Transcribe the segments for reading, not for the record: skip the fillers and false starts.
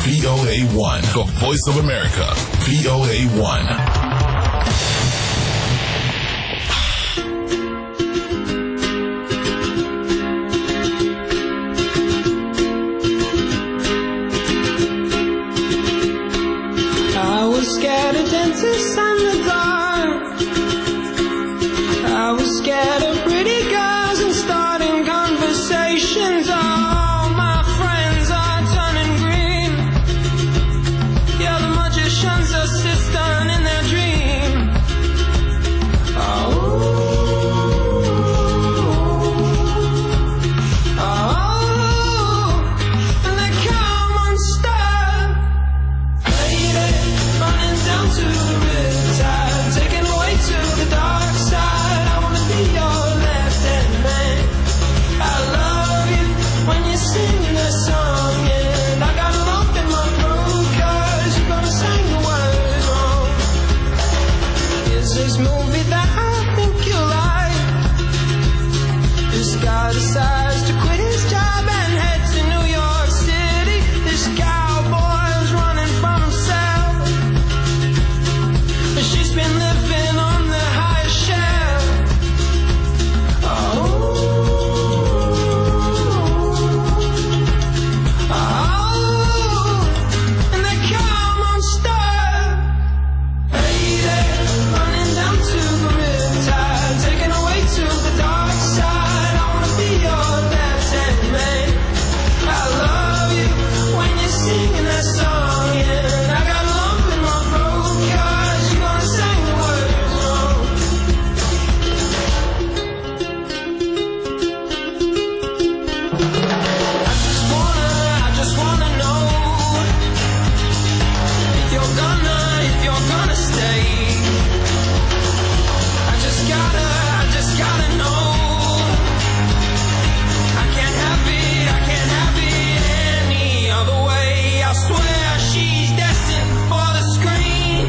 VOA1, the voice of America. VOA1. I was scared of dentists and the dark. I was scared of pretty girls and starting conversations. All my friends are turning green. Yeah, the magician's assistant in their dream. And they come unstuck. Running down to the riptide, taken away to the dark side. I wanna be your left-hand man. I love you when you're singing that song, and I got a lump in my throat 'cause you're gonna sing the words wrong. Is this movie that I think you like? This guy decides to quit his job and head to New York City. This cowboy's running from himself. She's been living on the highest shelf. And they come unstuck. Hey there, running down to the riptide, taken away to the dark side. I wanna be your left-hand man. I love you when you're singing that song, and I got a lump in my throat 'cause you're gonna sing the words wrong. I just wanna know if you're gonna stay. I just gotta know. I can't have it any other way. I swear she's destined for the screen.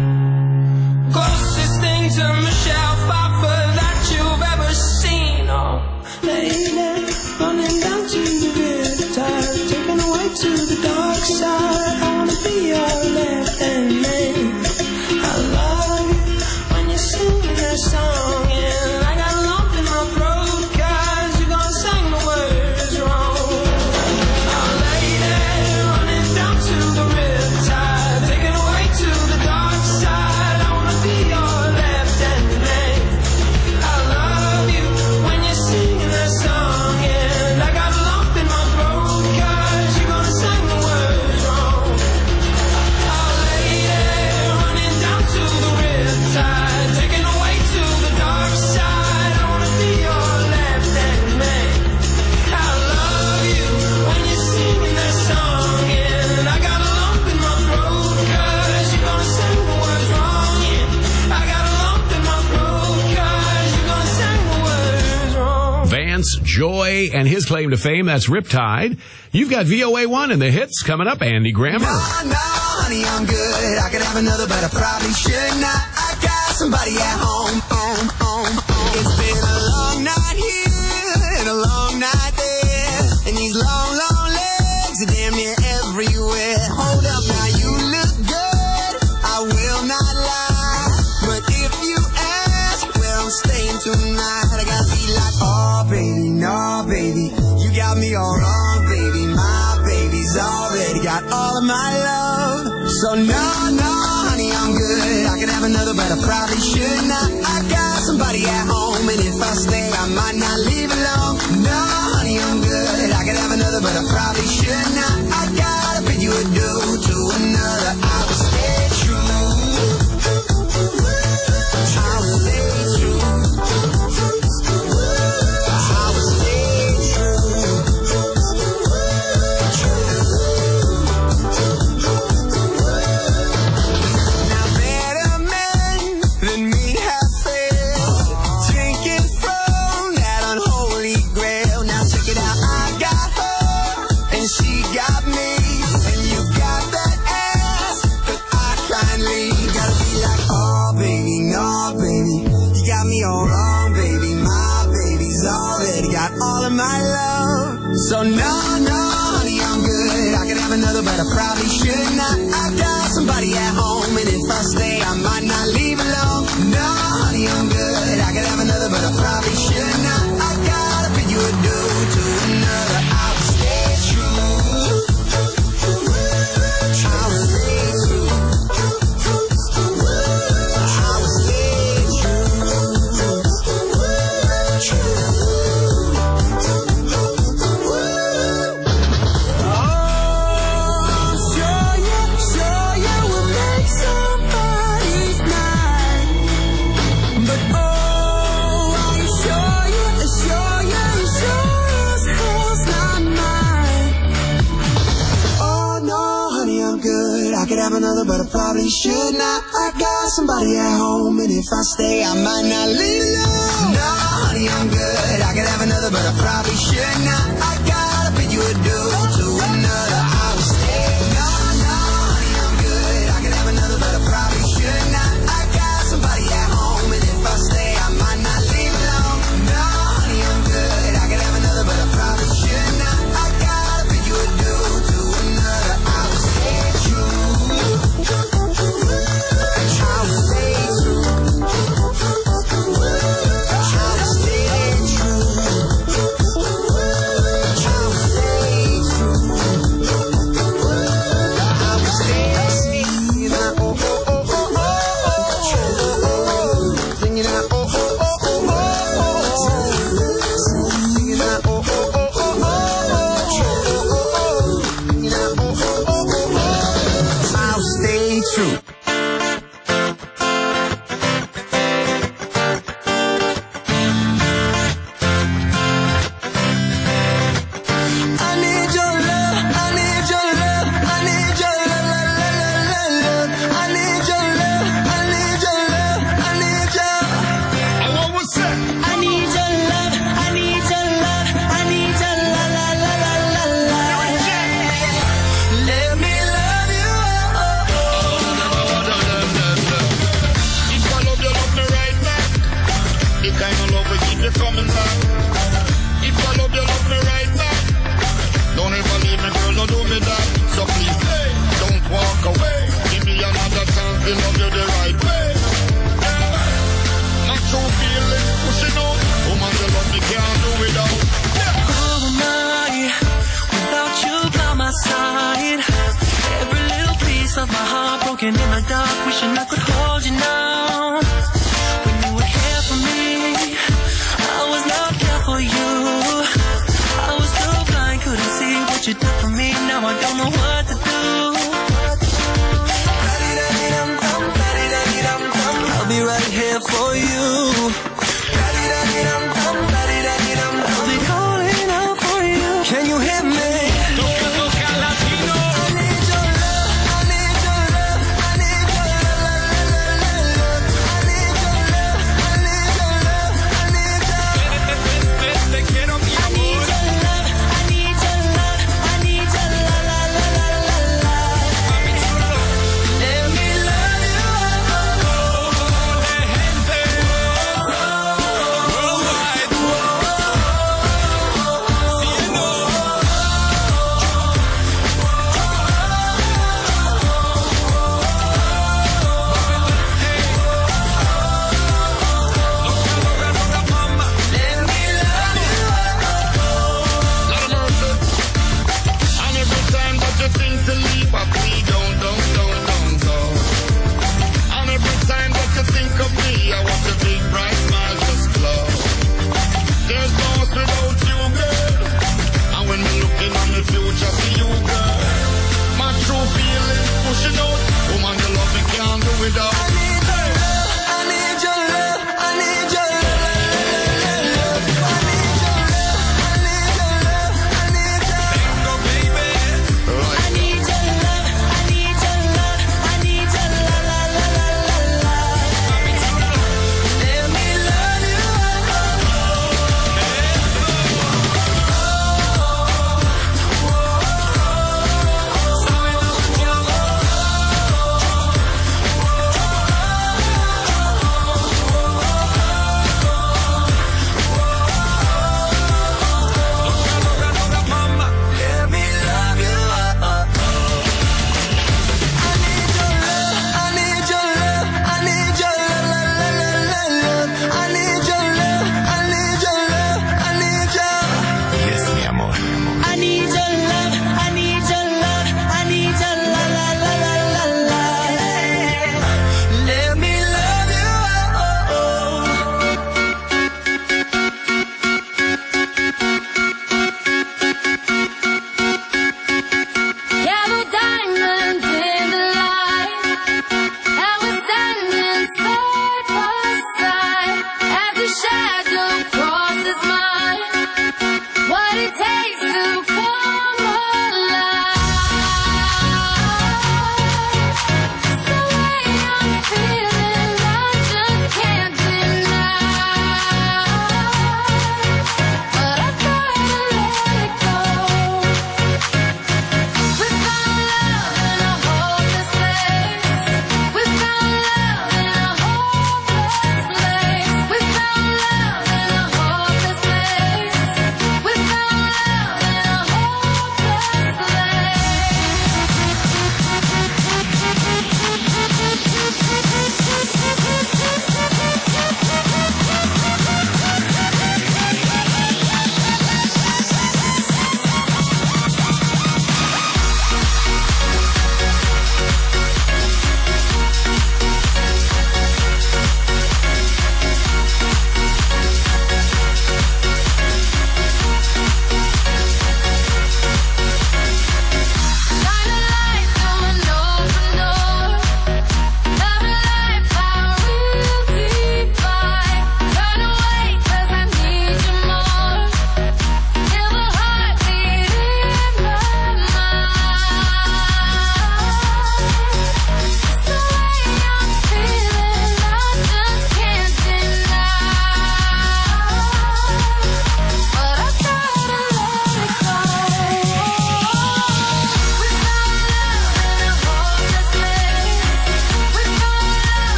Closest thing to Michelle Pfeiffer that you've ever seen. Oh, lady, running down to the riptide, taken away to the dark side. I wanna be your left-hand man. I love you when you sing that song, and I got a lump in my throat 'cause you're gonna sing the words wrong. Oh, lady, running down to the riptide, taken away to the dark side. I wanna be your left-hand man. I love you when you're singing that song, and I got a lump in my throat 'cause you're gonna sing the words wrong. Oh, lady, running down to the riptide, taken away to the dark side. I wanna be your left-hand man. I love you when you're singing that song, and I got a lump in my throat 'cause you're gonna sing the words wrong. Yeah, I got a lump in my throat 'cause you're gonna sing the words wrong. Vance Joy and his claim to fame, that's Riptide. You've got VOA1 and the hits coming up. Andy Grammer. No, honey, I'm good. I could have another, but I probably should not. I got somebody at home. It's been a long night here and a long night there, and these long legs are damn near everywhere. Hold up, now you look good, I will not lie, but if you ask where I'm staying tonight, I gotta be like, oh baby, no baby, you got me all wrong, baby. My baby's already got all of my love. So no, honey, I'm good. I could have another, but I probably should not. I got somebody at home, and if I stay, I might not leave alone. No, honey, I'm good. I could have another, but I probably should not. I gotta bid you adieu to another. I will stay true. I will stay true. I will stay true. Now better men than me have failed, drinking from that unholy grail. Now check it out, I got her and she got me, and you got that ass, but I kindly gotta be like, oh baby, no baby, you got me all wrong, baby. My baby's already got all of my love. So no, honey, I'm good. I could have another, but but I probably should not. I got somebody at home, and if I stay, I might not leave alone. No, honey, I'm good. I could have another, but I probably should not. I gotta bid you adieu to another. I will stay true. I will stay true. I will stay true. Another, but I probably should not. I got somebody at home, and if I stay, I might not leave alone. No, honey, I'm good. I could have another, but I probably should not. I gotta bid you adieu to another. I will stay. No, honey, I'm good. I could have another, but I probably should not. I got somebody at home, and if I stay, I might not leave alone. No, honey, I'm good. I could have another, but I probably should not. I gotta bid you adieu to another. I will stay true.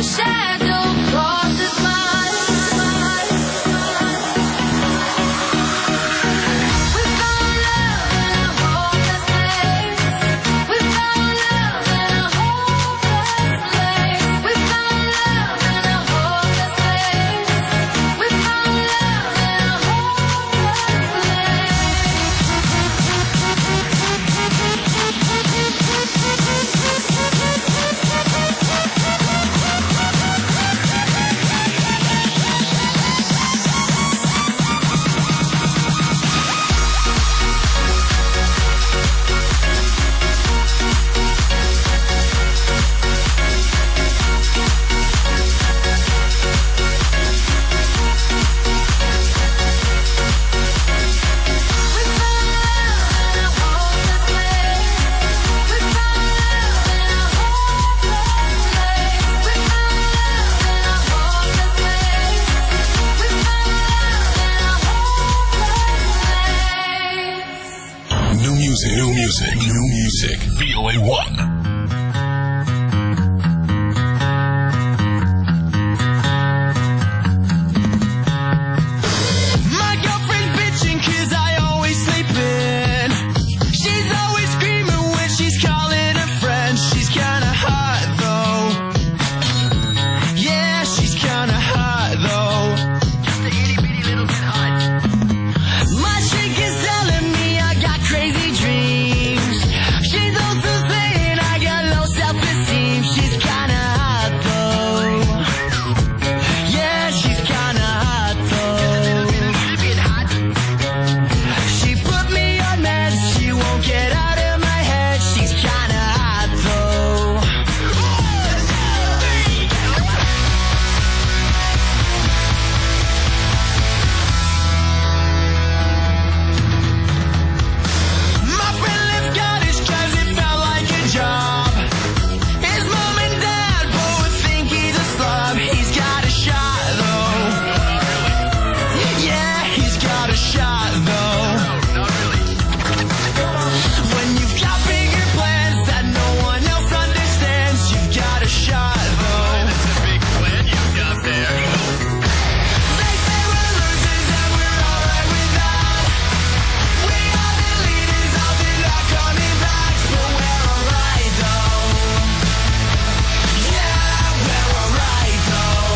a shadow crosses my mind. We found love in a hopeless place. We found love in a hopeless place. We found love in a hopeless place. We found love in a hopeless New music. VOA1. My girlfriend's bitching 'cause I always sleep in. She's always screaming when she's calling her friends. She's kinda hot though. Yeah, she's kinda hot though. Just a itty bitty little bit hot. My chick is telling me I got crazy dreams. She's also saying I got low self-esteem. She's kinda hot though. Yeah, she's kinda hot though. She put me on meds, she won't get out of my head. She's kinda hot though. My friend left college 'cause it felt like a job. His mom and dad both think he's a slob. He's got a shot though. Yeah, he's got a shot though. When you've got bigger plans that no one else understands, you've got a shot though. That's a big plan you got there. They say we're losers and we're alright with that. We are the leaders of the not coming back, but we're alright though. Yeah, we're alright though.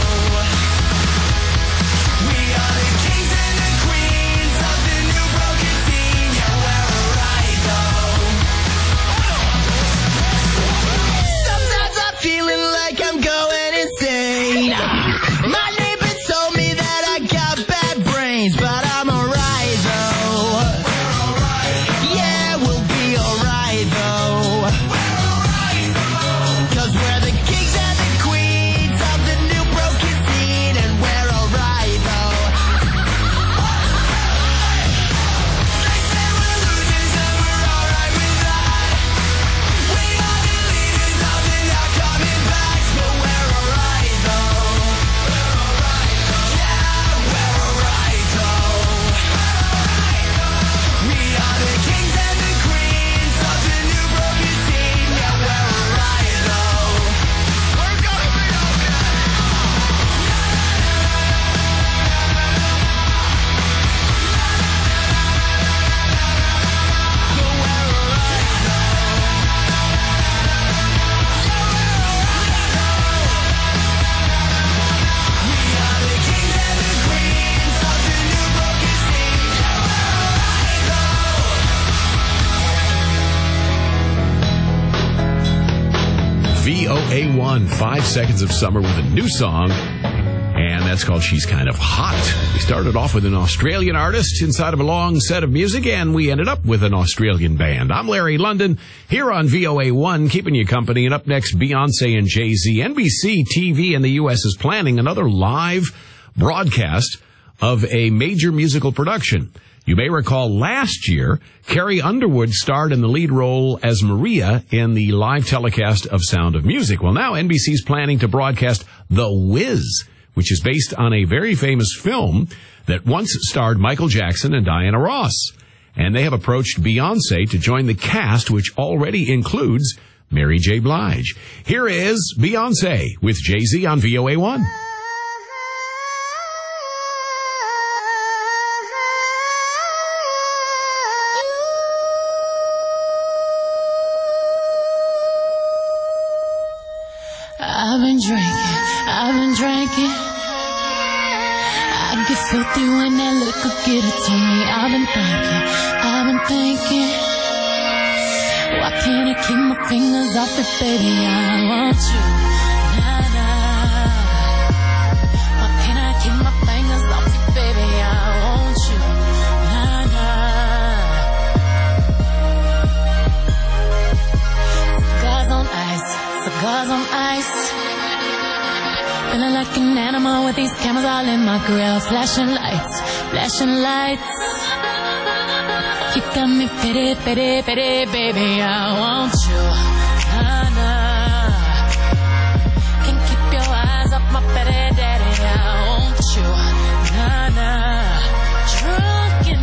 We are the kings and the queens of the new broken scene. Yeah, we're alright though. Sometimes I'm feeling like I'm going insane. My neighbor told me that I got bad brains, but I'm alright though. Yeah, we'll be alright though. 'Cause we're the kings and the queens of the new broken scene, and we're alright though. They say we're losers and we're alright with that. We are the leaders of the not coming back, but we're alright though. Yeah, we're alright though. We are the kings and the queens of the new broken scene. Yeah, we're alright though. We're gonna be okay. But we're alright though. We are the kings and the queens of the new broken scene. Yeah, we're alright though. VOA1, 5 seconds of summer with a new song. And that's called She's Kind of Hot. We started off with an Australian artist inside of a long set of music, and we ended up with an Australian band. I'm Larry London, here on VOA1, keeping you company. And up next, Beyonce and Jay-Z. NBC TV in the U.S. is planning another live broadcast of a major musical production. You may recall last year, Carrie Underwood starred in the lead role as Maria in the live telecast of Sound of Music. Well, now NBC's planning to broadcast The Wiz, which is based on a very famous film that once starred Michael Jackson and Diana Ross. And they have approached Beyonce to join the cast, which already includes Mary J. Blige. Here is Beyonce with Jay-Z on VOA1. I've been drinking. I get filthy when that liquor get it to me. I've been thinking. Why can't I keep my fingers off it, baby? I want you. Nah, nah. Why can't I keep my fingers off it, baby? I want you. Nah, nah. Cigars on ice. Feeling like an animal with these cameras all in my grill. Flashing lights. You got me pity, baby, I want you. Nah, nah. Can't keep your eyes off my petty daddy, I want you. Nah, nah. Drunk in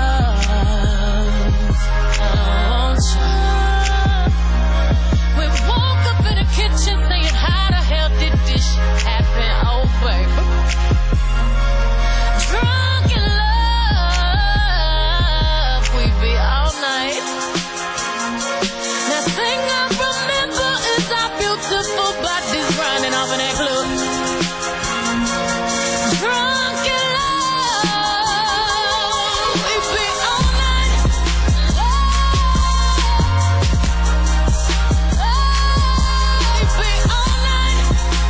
love, I want you. We woke up in the kitchen saying, how the hell did this shit happen? Oh, baby. Drunk in love, we be all night. The thing I remember is our beautiful bodies grinding off in that club. Drunk in love, we be all night. We be all night.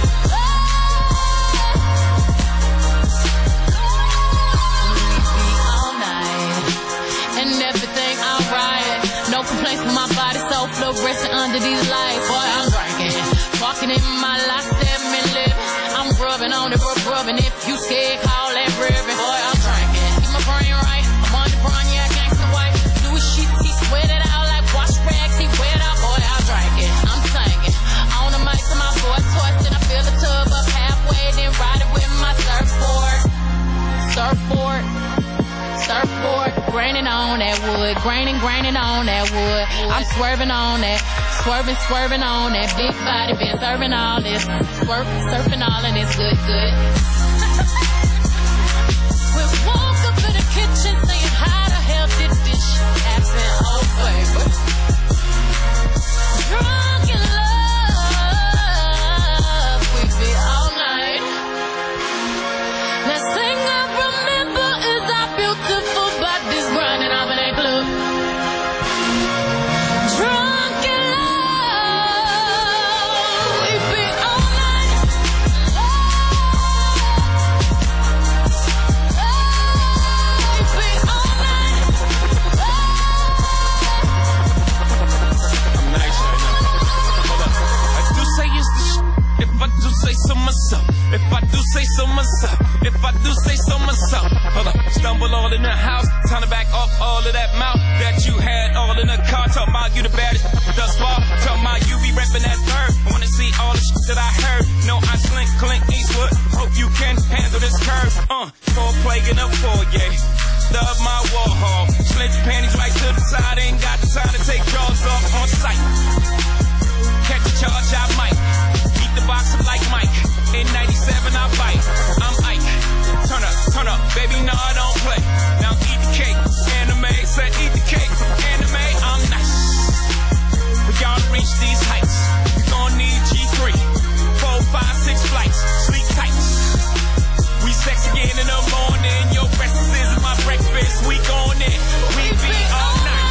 And everything alright. No complaints with my body, so fluorescent under these lights. Boy, I'm drinking, walking in my last 7 living. I'm rubbing on it, rubbing. If you scared, call that ribbon. Boy, I'm drinking, keep my brain right. I'm on the brain, yeah, gangsta white. Louis sheets, he sweat it out like wash rags. He wet out, boy, I'm drinking. I'm singing on the mic to my voice, and I fill the tub up halfway, then ride it with my surfboard. Graining on that wood, graining on that wood. I'm swerving on that, swerving on that big body. Been serving all this, surfing all of this good. We woke up in the kitchen saying, how the hell did this shit happen? Oh, baby. Drunk in love, we be all night. Last thing I remember is our beautiful bodies grinding off in that club. Drunk in love, we be all night. We be all night. I'm nice right now. Hold up. I do say it's the if I do say so myself. If I do say so myself. If I do say so myself. Hold up. Stumble all in the house. Time to back off all of that mouth that you had all in the car. Talking about you the baddest thus far. Talking about you be repping that third. I wanna see all the shit that I heard. No, I slink Clint Eastwood. Hope you can handle this curve. Foreplay in a foyer. Love my Warhol. Slint your panties right to the side. Ain't got the time to take jaws off on sight. Catch a charge, I might. Beat the boxer like Mike. In 97, I bite. I'm Ike. Turn up, baby, no, I don't play. Now eat the cake, anime. Said eat the cake, anime. I'm nice. For y'all to reach these heights, you gon' need G3. 4, 5, 6 flights. Sleep tight. We sex again in the morning. Your breakfast is my breakfast. We gon' in. We be all night.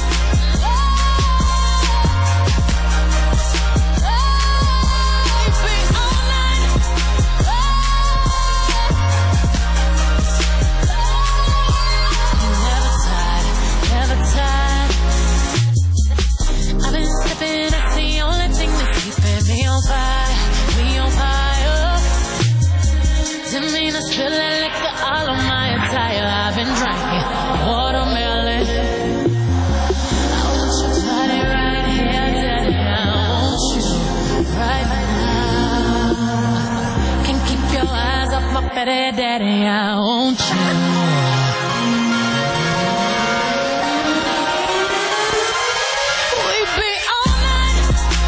Spilling liquor all on my attire. I've been drinking watermelon. I want your body right here, daddy. I want you right now. Can't keep your eyes off my petty daddy. I want you. We be all night.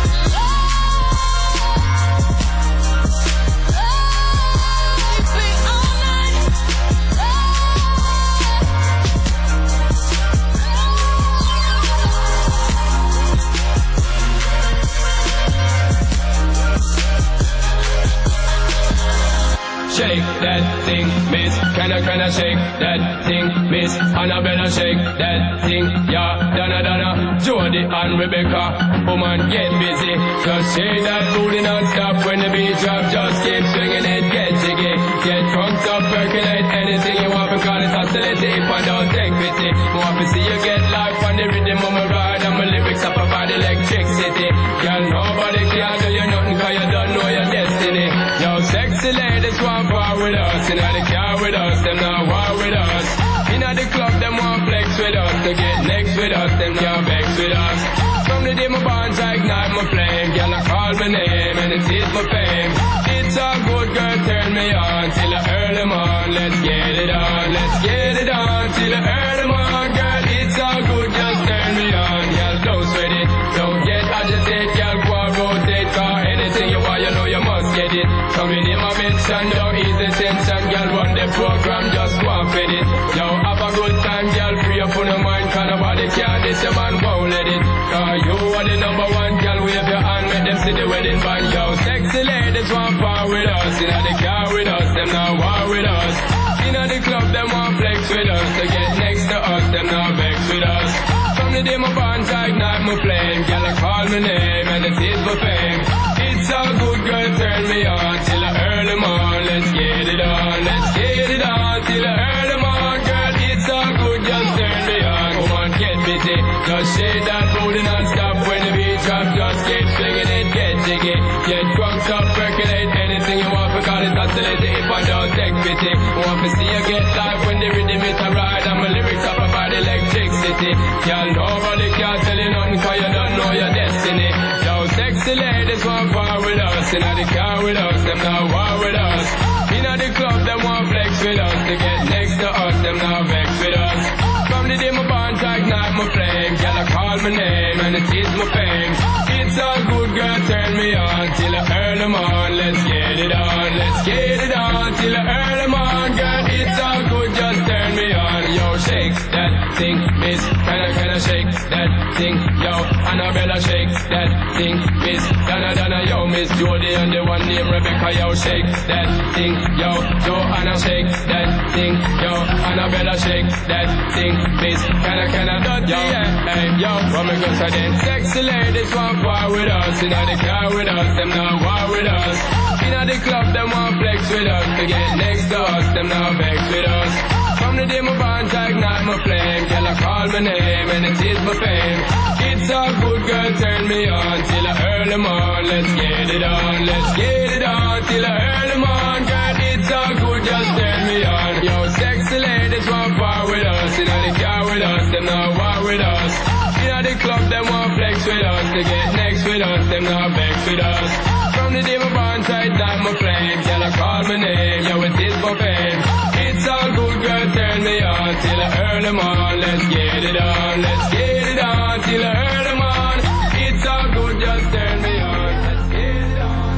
shake that thing, miss. Can I shake that thing, miss? Annabella shake that thing, yeah. Donna, Jody and Rebecca, woman get busy. Just shake that booty non-stop when the beat drop. Just keep swinging it, get jiggy. Get drunk up, percolate anything you want because it's hostility. If I don't take pity, want to see you get life on the rhythm of my ride and my lyrics up about electricity. Girl, nobody can do you nothing cause you don't know your destiny. Yo, sexy ladies want war with us. You know they car with us, them not war with us. You know the club, them want flex with us. To get next with us, them can't vex with us. From the day my bonds, I ignite my flame. Girl, I call my name and it is my fame. It's all good, girl, turn me on till I earn them on. Let's get it on, let's get it on till I earn them on. Girl, it's all good, just turn me on. Girl, don't sweat it, don't get agitated. Girl, go and rotate, cause anything you want, you know you must get it. Coming in my mention, don't ease the tension. Girl, run the program, just go and fit it. Yo, have a good time, girl, free up on your mind. Cause nobody can this, your man won't let it. Cause you are the number one, girl, wave your hand, make them see the wedding band. Yo, sexy ladies want power with us. You know the car with us, them not war with us. You know the club, them want flex with us. To get next to us, them not vex with us. From the day my bonds, I ignite my flame. Girl, I call my name and it is my fame. It's all good, girl, turn me on till I earn them on. Let's get it on, let's get it on till I earn them on. Girl, it's all good, just turn me on. Come on, get busy, just shake that booty non-stop. When the beat drop, just keep swinging it, get jiggy. Get drunk up, percolate anything you want because it's hostility. If I don't take pity, want to see you get live when the rhythm is a ride and my lyrics up about electricity. Girl, nobody can tell you nothing cause you don't know your destiny. Yo, sexy ladies want war with us. You know the car with us, them not war with us. You know the club, them want flex with us. To get next to us, them not vex with us. From the day my bonds, I ignite my flame. Girl, I call my name and it is my fame. It's all good, girl, turn me on till I earn them on. Let's get it on, let's get it on till I earn them on. Girl, it's all good, just turn me on. Yo, shake that thing, miss. Can I shake that thing? Yo, Annabella shake that thing, miss. Donna, yo, Miss Jody and the one named Rebecca. Yo, shake that thing, yo. Joanna shake that thing, yo. Annabella shake that thing, miss. Can I yo, hey, yo. From a good side, them sexy ladies want war with us. You know the car with us, them not war with us. You know the club, them want flex with us. To get next to us, them not vex with us. From the day my bonds, I ignite my flame. Girl, I call my name and it is my fame. It's all good, girl, turn me on till I earn them on. Let's get it on, let's get it on till I earn them on. Girl, it's all good, just turn me on. Yo, sexy ladies want war with us. You know the car with us, them not war with us. You know the club, them want flex with us. To get next with us, them not vex with us. From the day my bonds, I ignite my flame. Girl, I call my name, yo, it is my fame. It's all good, girl, turn me on till I earn them on. Let's get it on, let's get it on till I earn them on. It's all good, just turn me on. Let's get it on.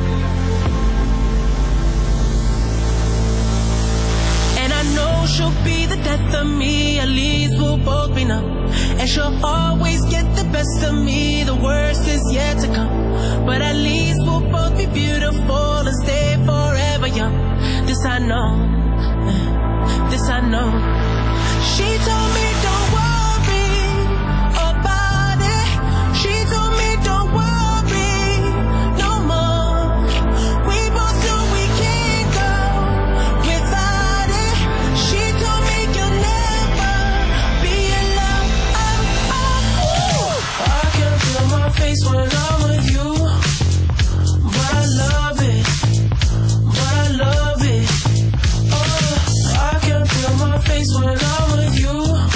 And I know she'll be the death of me, at least we'll both be numb. And she'll always get the best of me, the worst is yet to come. But at least we'll both be beautiful and stay forever young. This I know, this I know. She told me don't worry about it. She told me don't worry no more. We both know we can't go without it. She told me you'll never be alone. I can feel my face when I'm with you, but I love it, but I love it. I can feel my face when I'm with you.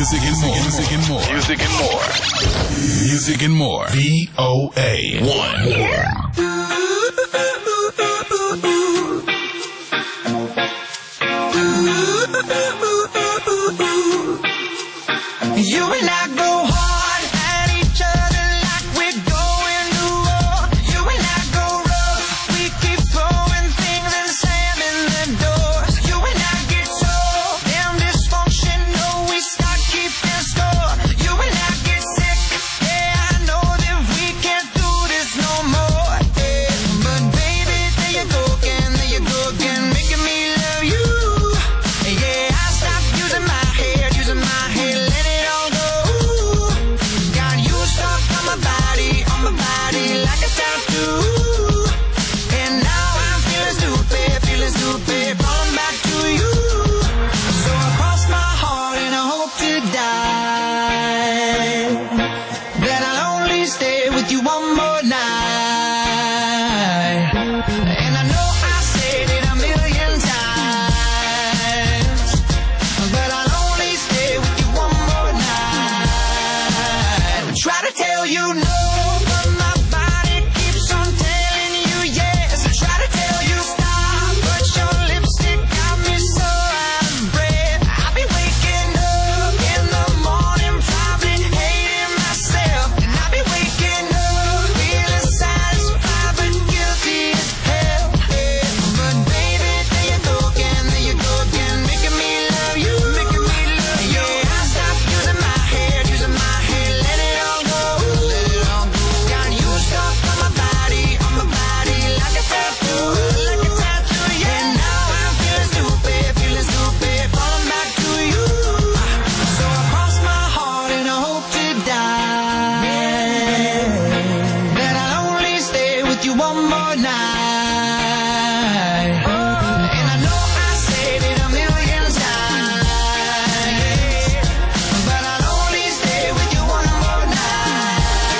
Music and more. Music and more. Music and more. Music and more. VOA1. You and I go hard at each other like we're going to war. You and I go rough, we keep throwing things and slamming the doors. You and I get so damn dysfunctional, we start keeping score. You and I get sick, yeah, I know that we can't do this no more. Yeah. But baby, there you go again, making me love you. Yeah, I stopped using my head, let it all go. Got you stuck on my body like a tattoo. And now I'm feeling stupid, falling back to you. So I cross my heart and I hope to die, that I'll only stay with you one more night. And I know I said it a million times, but I'll only stay with you one more night. Try to tell you no, but my body keeps on telling you yes. Try to tell you stop, but your lipstick got me so out of breath. I'll be waking up in the morning, probably hating myself. And I'll be waking up feeling satisfied but guilty as hell. But baby, there you go again, making me love you. Yeah, I stopped using my head, let it all go. Got you stuck on my body like a tattoo. Yeah, now I'm feeling stupid, falling back to you. So I cross my heart and I hope to die, that I'll only stay with you one more night. And I know I said it a million times, but I'll only stay with you one more night.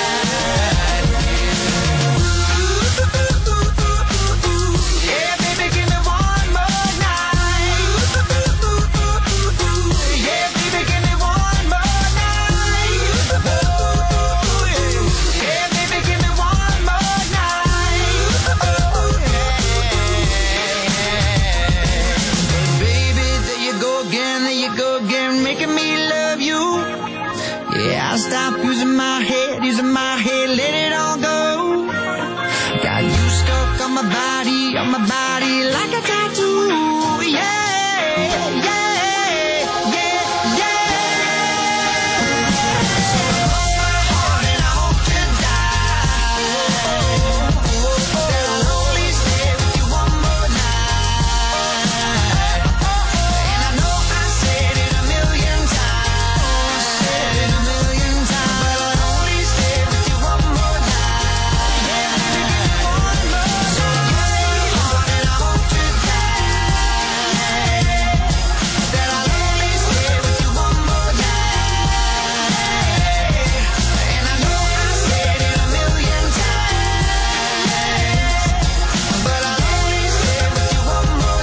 Yeah, baby, give me one more night. Yeah, baby, give me one more night. Yeah, baby, give me one more night. Baby, there you go again, making me love you. Yeah, I stopped using my head, let it all go. Got you stuck on my body like a tattoo. Yeah. Cross my heart and I hope to die, that I'll only stay with you one more night. And I know I said it a million times, but I'll only stay with you one more night. Yeah, baby, give me one more night. Cross my heart and I hope to die, that I'll only stay with you one more night. And I know I said it a million times, but I'll only stay with you one more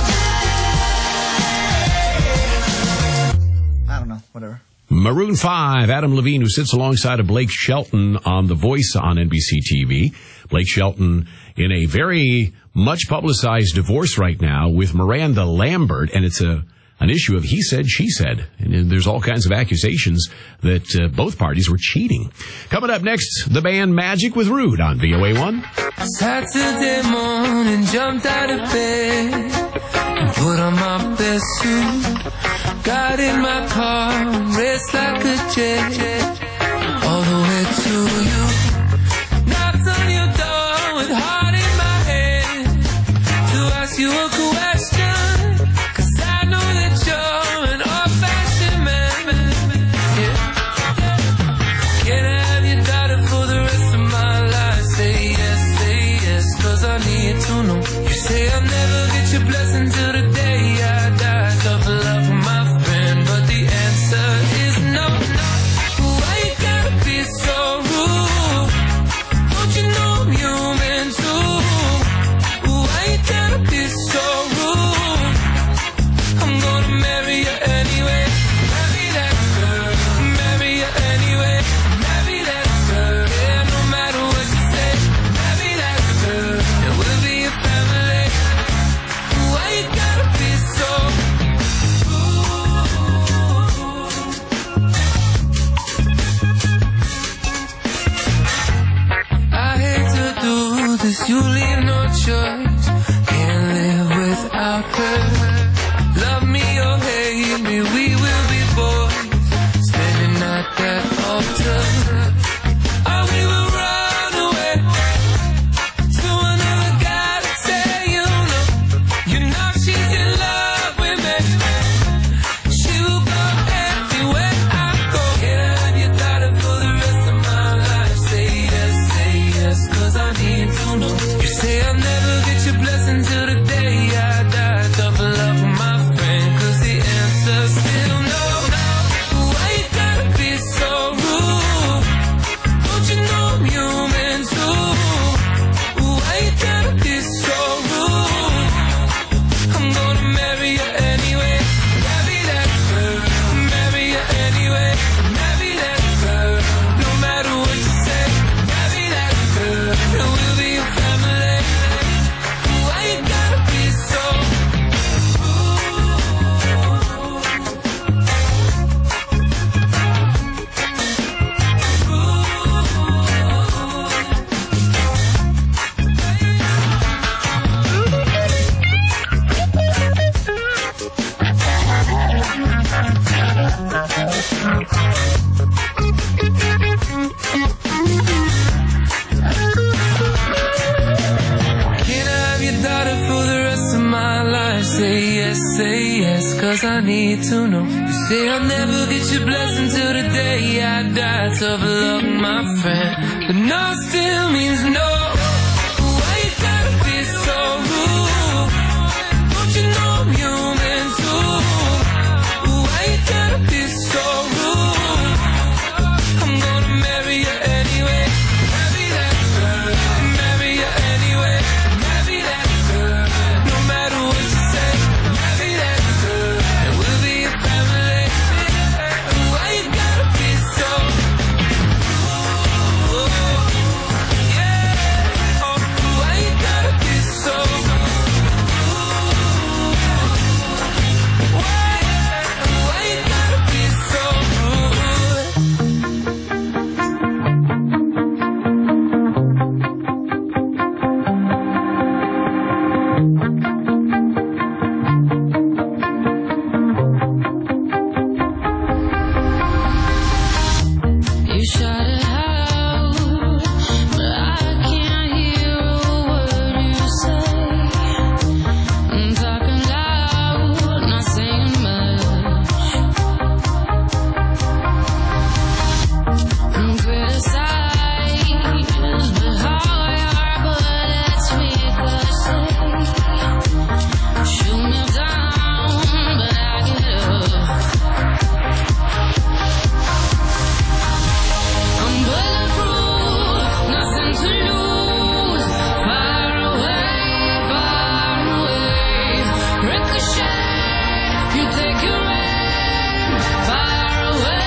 night. I don't know, whatever. Maroon 5, Adam Levine, who sits alongside of Blake Shelton on The Voice on NBC TV. Blake Shelton in a very much publicized divorce right now with Miranda Lambert, and it's an issue of he said, she said. And there's all kinds of accusations that both parties were cheating. Coming up next, the band Magic with Rude on VOA1. Saturday morning, jumped out of bed and put on my best suit. Got in my car, raced like a jet all the way to you. Knocked on your door with heart in my head to ask you a question, 'cause I know that you're an old-fashioned man. Yeah. Can I have your daughter for the rest of my life? Say yes, 'cause I need to know. You say I'll never get your blessing till the day I die. Tough love for my friend, but the answer is no. Why you gotta be so rude? Don't you know I'm human too? Why you gotta be so rude? I'm gonna marry you anyway. Marry that girl, say yes, cause I need to know. You say I'll never get your blessing till the day I die. Tough luck, my friend, but no still means no. Why you gotta be so rude? Don't you know I'm human too? Why you gotta be so rude? I'm gonna marry you anyway. Marry that girl. Marry you anyway. Marry that girl. No matter what you say. Marry that girl. And we'll be a family. Why you gotta be so rude? Yeah. Oh, why you gotta be so rude? Why you gotta be so rude? You shout it out, but I can't hear a word you say. I'm talking loud, not saying much. I'm criticized, but how your bullets ricochet. Shoot me down, but I get up. I'm bulletproof, nothing to lose. Far away, ricochet. You take your aim. Far away,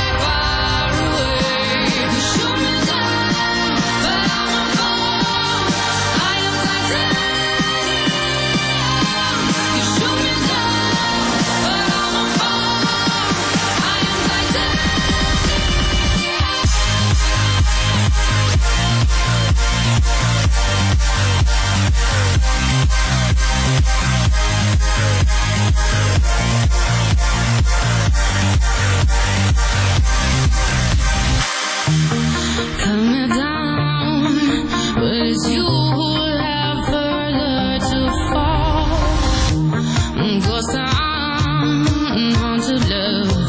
you shoot me down, but I'm a bomb. I am titanium. You shoot me down, but I'm a bomb. I am titanium. Cut me down, but it's you who have further to fall. Ghost town, haunted love.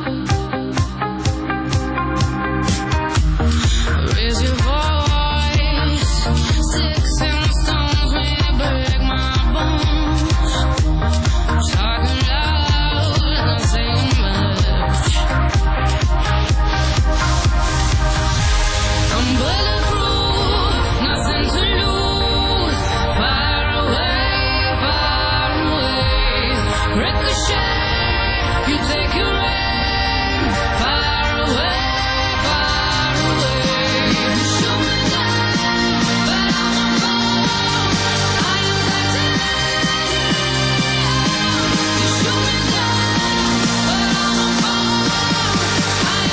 Raise your voice, sticks and stones may break my bones. Talking loud, not saying much. I'm bulletproof, nothing to lose. Far away, ricochet. You take your aim. Far away, you shoot me down, but I'm a bomb. I am titanium. You shoot me down, but I'm a bomb. I am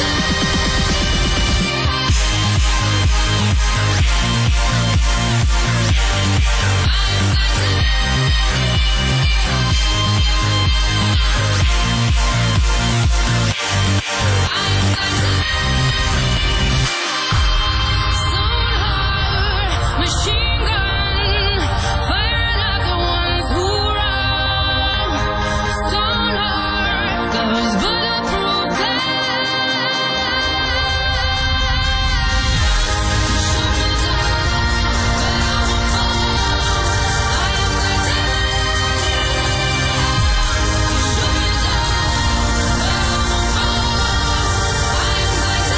machine gun, fire like the ones who run. Stone heart, those bulletproof glass. Shoot me down, but I'm a bomb. I am titanium. Shoot me down, but I'm a bomb. I am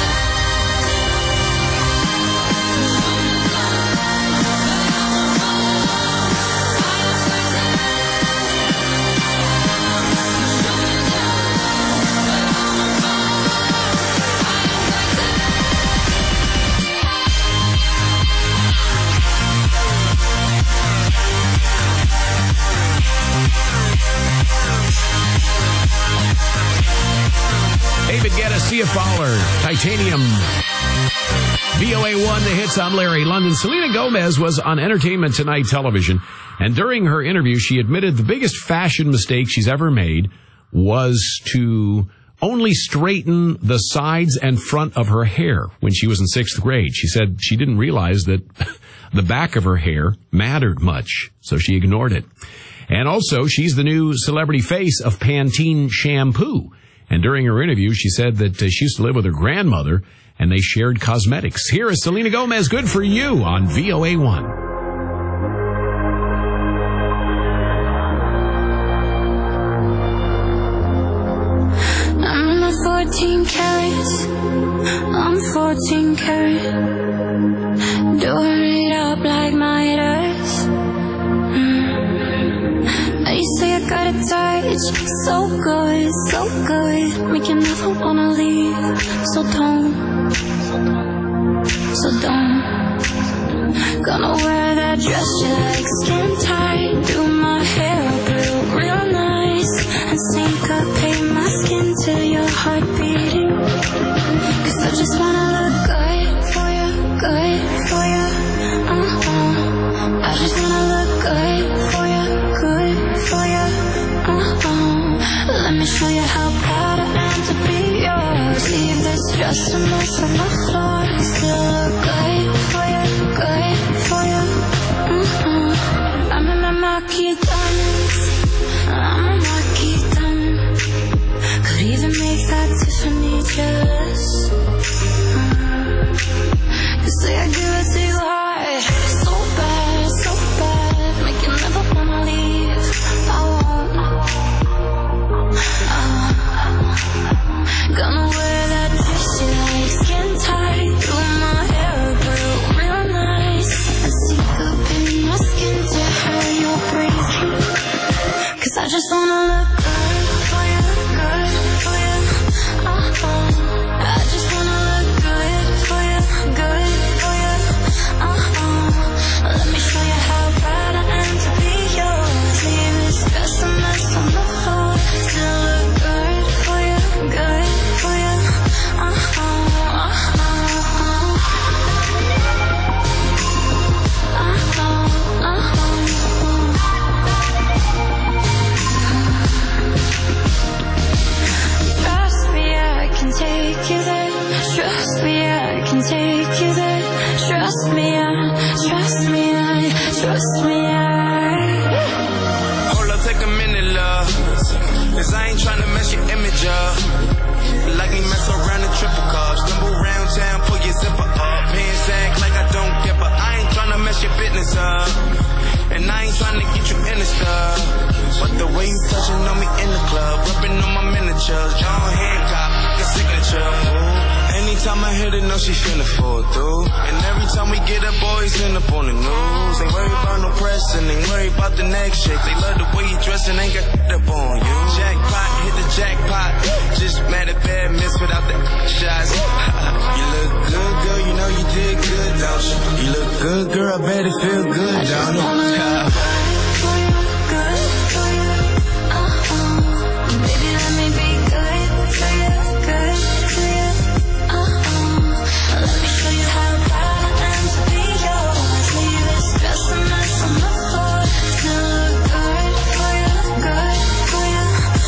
David Guetta, Sia Fowler, Titanium. VOA1, the hits on Larry London. Selena Gomez was on Entertainment Tonight television, and during her interview, she admitted the biggest fashion mistake she's ever made was to only straighten the sides and front of her hair when she was in 6th grade. She said she didn't realize that the back of her hair mattered much, so she ignored it. And also, she's the new celebrity face of Pantene shampoo. And during her interview, she said that she used to live with her grandmother, and they shared cosmetics. Here is Selena Gomez, Good For You, on VOA1. I'm 14 carats, I'm 14 carat. Doing it up like my ears. Now you say I got a touch, so good, make you never wanna leave. So don't. Gonna wear that dress you like, skin tight. Do my hair up real nice, and syncopate my skin to your heart beating. Cause I just wanna look good for you, good for you. I just wanna look good for you, good for you. Let me show you how proud I am to be yours. Leave this dress a mess on the floor. Still look good for you, good for you. I'm in my marquee diamonds, I'm a marquee diamond. Could even make that Tiffany jealous. Cause say I give it to you hard, so bad, make you never wanna leave. I won't. Gonna wear that dress you like, skin tight. Do my hair up real nice, and syncopate my skin to how you're breathing. Cause I just wanna look good for you, good for you. I just wanna look good for you, good for you. Let me show you how proud I am to be yours. Leave this dress a mess on the floor. Still look good for you, good for you. Trust me, I can take you there. Trust me, I can take you there. Trust me, trust me, Hold up, take a minute, love. Cause I ain't tryna mess your image up. Like me mess around and triple cup. Stumble around town, pull your zipper up. Pants act like I don't care, but I ain't tryna mess your business up. And I ain't tryna get you in the stuff. But the way you touching on me in the club, rubbing on my miniatures, John Hancock, like a signature. Anytime I hit it, know she finna fall through. And every time we get up, boys end up on the news. Ain't worried about no pressing, ain't worried about the next chick. They love the way you dressing, ain't got up on you. Jackpot, hit the jackpot. Just mad at bad miss without the shots. You look good, girl, you know you did good, don't you? You look good, girl, I bet it feel good, don't it? Baby, let me be good for you, good for you. Let me show you how proud I am to be yours. Leave this dress a mess on the floor. Still look good for you, good for you.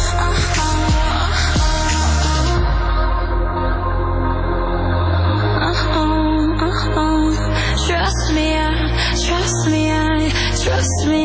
Trust me, trust me,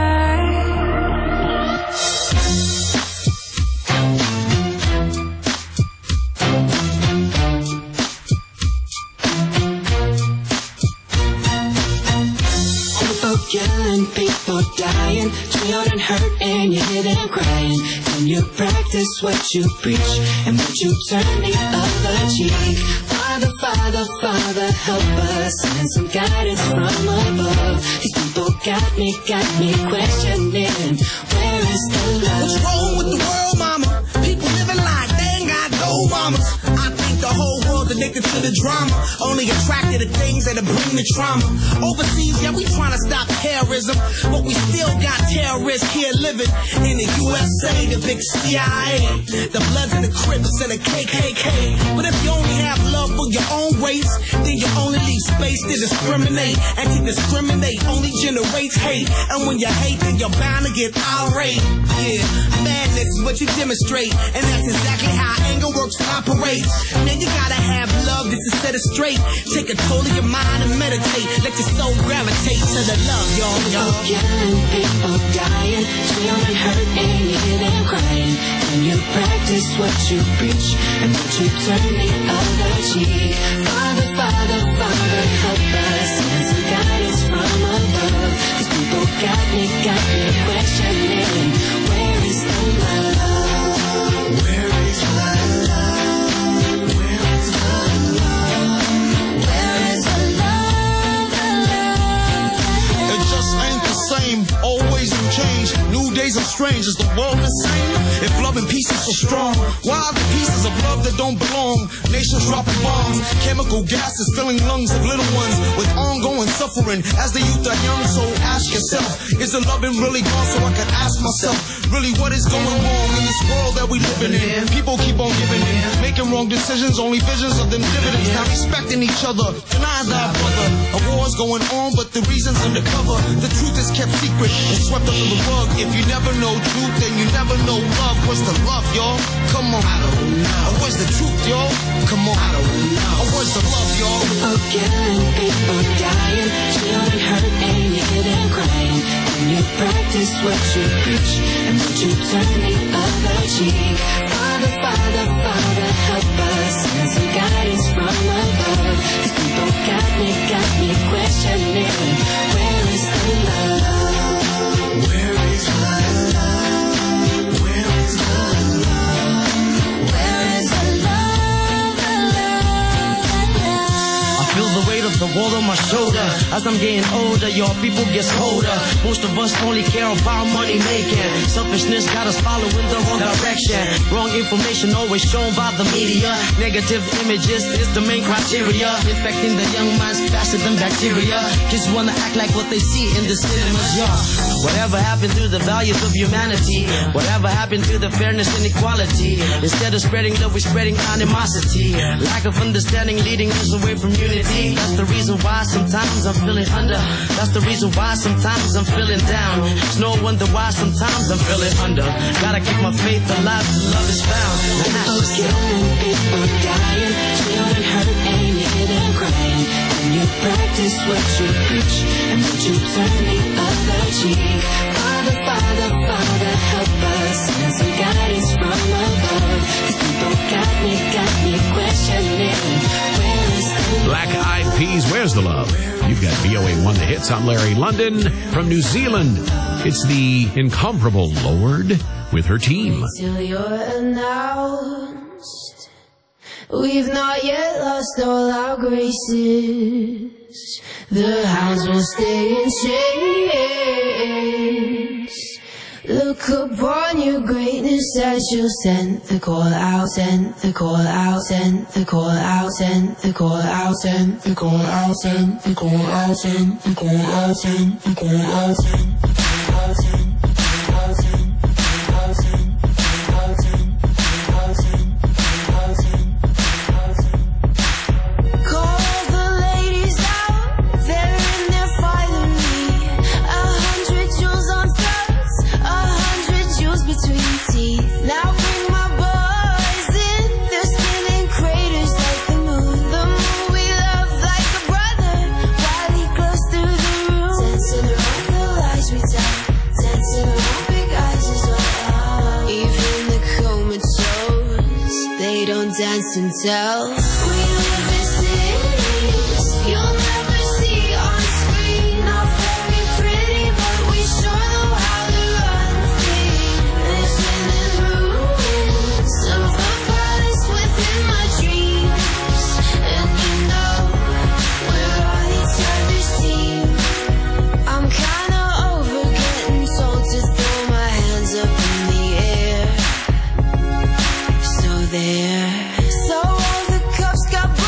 Killing people, dying, children hurt, and you hear them crying. When you practice what you preach, and when you turn the other cheek. Father, Father, Father, help us, send some guidance from above. These people got me questioning, where is the love? What's wrong with the world, mama? People living like they ain't got no mamas. I think the whole world's addicted to the drama, only attracted to things that bring the trauma. Overseas, yeah, we trying to stop terrorism, but we still got terrorists here living in the USA, the big CIA, the Bloods and the Crips and the KKK. But if you only have love for your own race, then you only leave space to discriminate. And to discriminate only generates hate, and when you hate, then you're bound to get irate. Yeah, madness is what you demonstrate, and that's exactly how anger works and operates. Man, you gotta have have love, this is set it straight. Take control of your mind and meditate. Let your soul gravitate to the love, y'all. People killing, people dying, children hurt and you hear them crying. And you practice what you preach and what you turn the other cheek. Father, Father, Father, help us. Send some guidance from above. Cause people got me questioning. Where is the love? Where is the love? Where is the love? Where is the love? The love? It just ain't the same. Always new change. New days are strange. Is the world the same? If love and peace is so strong, why are the pieces of love that don't belong? Nations dropping bombs, chemical gases filling lungs of little ones with ongoing suffering as the youth are young. So ask yourself, is the loving really gone? So I can ask myself, really what is going wrong in this world that we living in? People keep on giving in, making wrong decisions, only visions of them dividends. Not respecting each other, denying thy brother. A war's going on, but the reason's undercover. The truth is kept secret and swept under the rug. If you never know truth, then you never know love. What's the love, y'all? Come on. I don't know. Or where's the truth, y'all? Come on. I don't know. Or where's the love, y'all? People killing, people dying, children hurt and you hear them crying. And you practice what you preach and what you turn the other cheek. Father, Father, Father, help us. Send some guidance from above. Cause people got me questioning. Where is the love? Where is the love? Where is the love? Where is the love? The love? I feel the weight of the world on my shoulder. As I'm getting older, your people gets colder. Most of us only care about money making. Selfishness got us following the wrong direction. Wrong information always shown by the media. Negative images is the main criteria. Infecting the young minds faster than bacteria. Kids wanna act like what they see in the cinemas, yeah. Whatever happened to the values of humanity? Whatever happened to the fairness and equality? Instead of spreading love, we're spreading animosity. Lack of understanding leading us away from unity. That's the reason why sometimes I'm feeling under. That's the reason why sometimes I'm feeling down. It's no wonder why sometimes I'm feeling under. Gotta keep my faith alive till love is found. People killing, people dying, children hurt and you hear them crying. And you practice what you preach and what you turn the other cheek. Father, Father, Father, help us. Send some guidance from above. Cause people got me questioning. Where is the Black Eyed Peas, Where's the Love? You've got VOA1 The Hits. I'm Larry London from New Zealand. It's the incomparable Lord with her team. Till you're announced, we've not yet lost all our graces. The hounds will stay in chains. Look upon your greatness as you'll send the call out, send the call out, send the call out, send the call out, send the call out, send the call out, send the call out, send the call out, send the call out, send the call out, send dance and tell. We live in cities you'll never see on screen. Not very pretty, but we sure know how to run free. Living in ruins of a palace within my dreams. And you know we're on each other's team. I'm kinda over getting told to throw my hands up in the air. So there. So all the cups got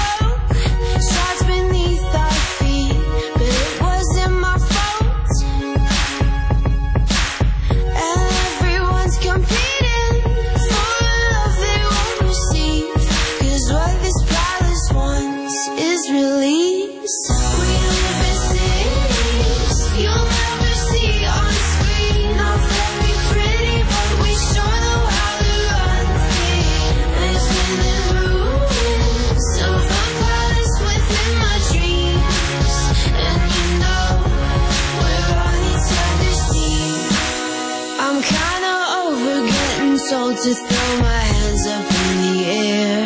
I'm kinda over getting told to throw my hands up in the air.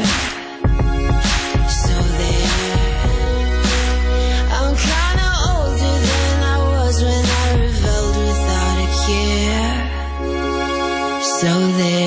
So there. I'm kinda older than I was when I rebelled without a care. So there.